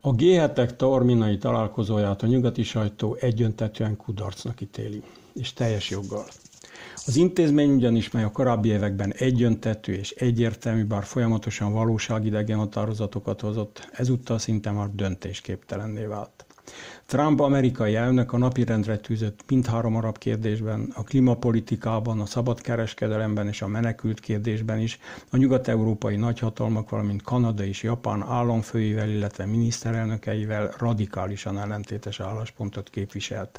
A G7-ek taorminai találkozóját a nyugati sajtó egyöntetűen kudarcnak ítéli, és teljes joggal. Az intézmény ugyanis, mely a korábbi években egyöntetű és egyértelmű, bár folyamatosan valóságidegen határozatokat hozott, ezúttal szinte már döntésképtelenné vált. Trump amerikai elnök a napirendre tűzött mindhárom arab kérdésben, a klímapolitikában, a szabadkereskedelemben és a menekült kérdésben is a nyugat-európai nagyhatalmak, valamint Kanada és Japán államfőivel, illetve miniszterelnökeivel radikálisan ellentétes álláspontot képviselt.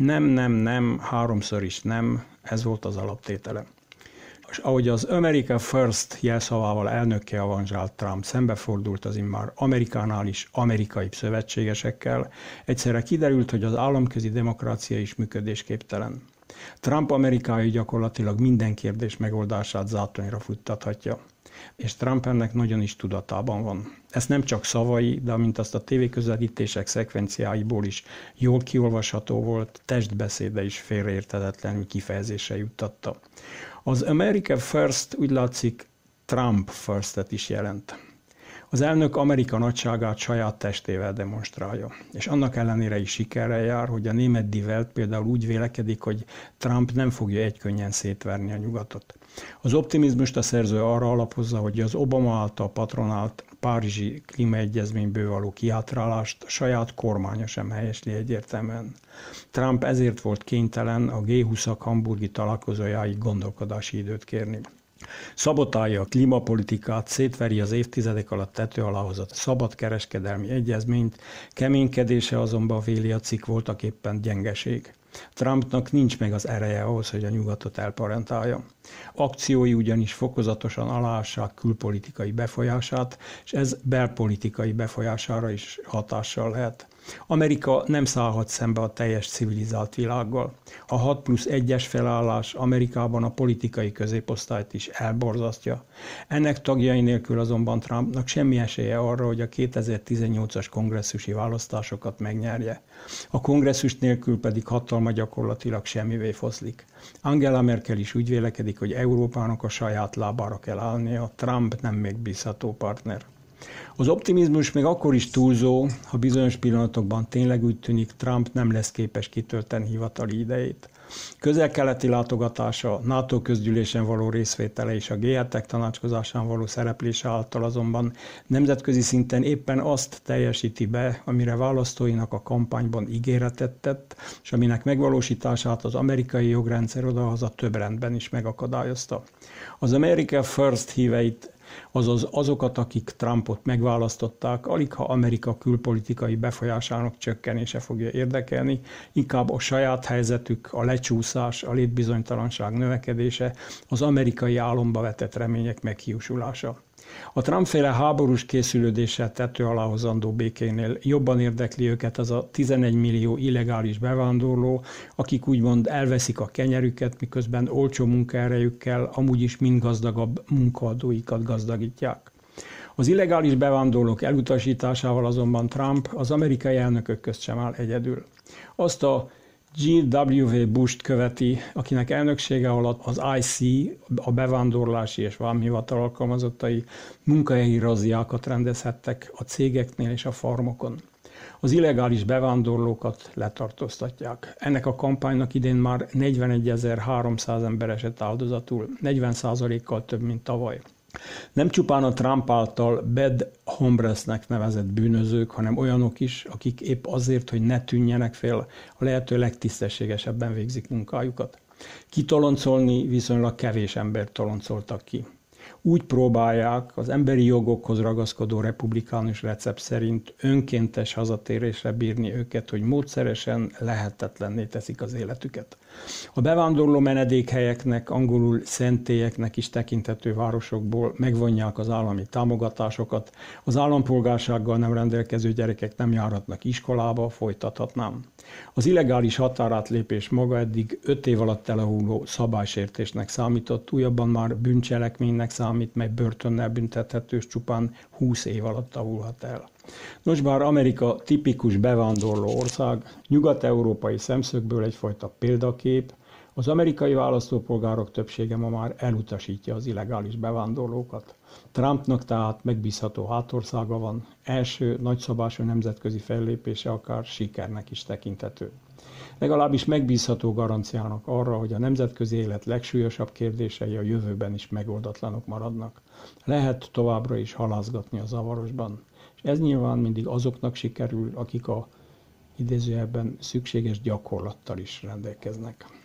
Nem, háromszor is nem, ez volt az alaptétele. És ahogy az America First jelszavával elnökké avanzsált Trump szembefordult az immár Amerikánál is amerikai szövetségesekkel, egyszerre kiderült, hogy az államközi demokrácia is működésképtelen. Trump amerikai gyakorlatilag minden kérdés megoldását zátonyra futtathatja. És Trump ennek nagyon is tudatában van. Ez nem csak szavai, de amint azt a tévéközvetítések szekvenciáiból is jól kiolvasható volt, testbeszéde is félreérthetetlenül kifejezésre juttatta. Az America First úgy látszik Trump First-et is jelent. Az elnök Amerika nagyságát saját testével demonstrálja, és annak ellenére is sikerrel jár, hogy a német Die Welt például úgy vélekedik, hogy Trump nem fogja egykönnyen szétverni a nyugatot. Az optimizmust a szerző arra alapozza, hogy az Obama által patronált Párizsi klímaegyezményből való kihátrálást a saját kormánya sem helyesli egyértelműen. Trump ezért volt kénytelen a G20-ak hamburgi találkozójáig gondolkodási időt kérni. Szabotálja a klímapolitikát, szétveri az évtizedek alatt tető alá hozott szabadkereskedelmi egyezményt, keménykedése azonban véli a cikk voltak éppen gyengeség. Trumpnak nincs meg az ereje ahhoz, hogy a nyugatot elparentálja. Akciói ugyanis fokozatosan aláássák külpolitikai befolyását, és ez belpolitikai befolyására is hatással lehet. Amerika nem szállhat szembe a teljes civilizált világgal. A 6+1-es felállás Amerikában a politikai középosztályt is elborzasztja. Ennek tagjai nélkül azonban Trumpnak semmi esélye arra, hogy a 2018-as kongresszusi választásokat megnyerje. A kongresszus nélkül pedig hatalma gyakorlatilag semmivé foszlik. Angela Merkel is úgy vélekedik, hogy Európának a saját lábára kell állnia, Trump nem megbízható partner. Az optimizmus még akkor is túlzó, ha bizonyos pillanatokban tényleg úgy tűnik, Trump nem lesz képes kitölteni hivatali idejét. Közel-keleti látogatása, NATO közgyűlésen való részvétele és a G7-ek tanácskozásán való szereplése által azonban nemzetközi szinten éppen azt teljesíti be, amire választóinak a kampányban ígéretet tett, és aminek megvalósítását az amerikai jogrendszer odahaza több rendben is megakadályozta. Az America First híveit, azaz azokat, akik Trumpot megválasztották, aligha Amerika külpolitikai befolyásának csökkenése fogja érdekelni, inkább a saját helyzetük, a lecsúszás, a létbizonytalanság növekedése, az amerikai álomba vetett remények meghiúsulása. A Trump-féle háborús készülődéssel tető alá hozandó békénél jobban érdekli őket az a 11 millió illegális bevándorló, akik úgymond elveszik a kenyerüket, miközben olcsó munkaerejükkel amúgy is mind gazdagabb munkaadóikat gazdagítják. Az illegális bevándorlók elutasításával azonban Trump az amerikai elnökök közt sem áll egyedül. Azt a G.W. Bush-t követi, akinek elnöksége alatt az IC, a bevándorlási és vámhivatal alkalmazottai munkahelyi razziákat rendezhettek a cégeknél és a farmokon. Az illegális bevándorlókat letartóztatják. Ennek a kampánynak idén már 41.300 ember esett áldozatul, 40%-kal több, mint tavaly. Nem csupán a Trump által bad hombresnek nevezett bűnözők, hanem olyanok is, akik épp azért, hogy ne tűnjenek fél, a lehető legtisztességesebben végzik munkájukat. Kitoloncolni viszonylag kevés embert toloncoltak ki. Úgy próbálják az emberi jogokhoz ragaszkodó republikánus recept szerint önkéntes hazatérésre bírni őket, hogy módszeresen lehetetlenné teszik az életüket. A bevándorló menedékhelyeknek, angolul szentélyeknek is tekinthető városokból megvonják az állami támogatásokat, az állampolgársággal nem rendelkező gyerekek nem járhatnak iskolába, folytathatnám. Az illegális határátlépés maga eddig 5 év alatt elhulló szabálysértésnek számított, újabban már bűncselekménynek számít, mely börtönnel büntethető, és csupán 20 év alatt avulhat el. Nos, bár Amerika tipikus bevándorló ország, nyugat-európai szemszögből egyfajta példakép, Az amerikai választópolgárok többsége ma már elutasítja az illegális bevándorlókat. Trumpnak tehát megbízható hátországa van, első nagyszabású nemzetközi fellépése akár sikernek is tekinthető. Legalábbis megbízható garanciának arra, hogy a nemzetközi élet legsúlyosabb kérdései a jövőben is megoldatlanok maradnak. Lehet továbbra is halászgatni a zavarosban, és ez nyilván mindig azoknak sikerül, akik a idézőjelben szükséges gyakorlattal is rendelkeznek.